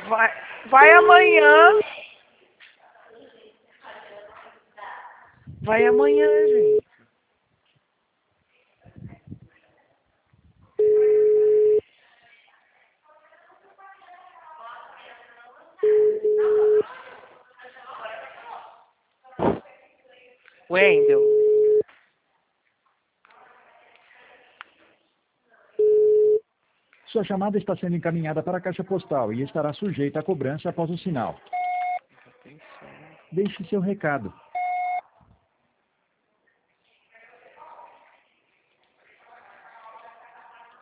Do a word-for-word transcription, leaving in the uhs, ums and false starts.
Vai, vai amanhã. Vai amanhã, gente. Wendel. Sua chamada está sendo encaminhada para a caixa postal e estará sujeita à cobrança após o sinal. Deixe seu recado.